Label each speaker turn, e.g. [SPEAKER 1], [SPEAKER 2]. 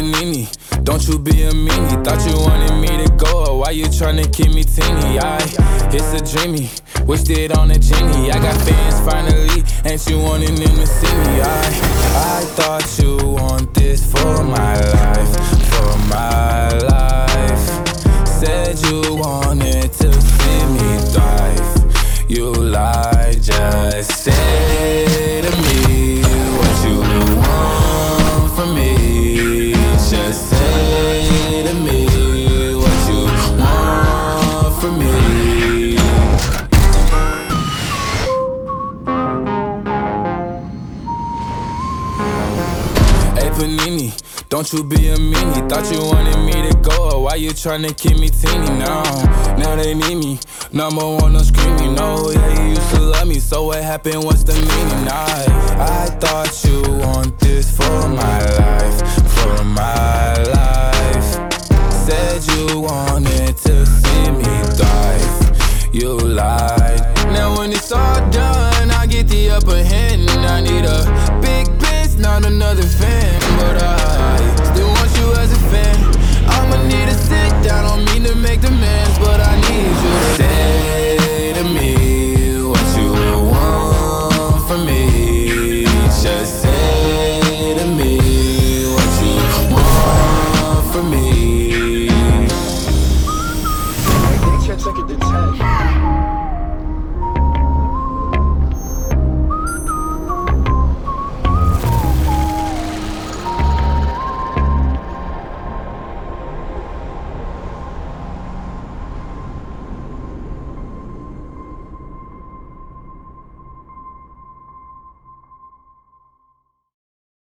[SPEAKER 1] Panini, don't you be a meanie. Thought you wanted me to go, why you tryna keep me teeny? It's a dreamy, wished it on a genie. I got fans finally, ain't you wanting them to see me? I thought you want this for my life, for my life. Said you wanted to see me thrive. You lied, just say to me what you want from me. Just say to me what you want from me. Hey Panini, don't you be a meanie. Thought you wanted me to go, why you tryna keep me teeny now? Now they need me, number one, I'm screaming. No, yeah, you used to love me, so what happened, what's the meaning? I thought you want this for my life, for my life. Said you wanted to see me thrive. You lied. Now when it's all done, I get the upper hand. I need a big bitch, not another fan. But I still want you as a fan. I'ma need a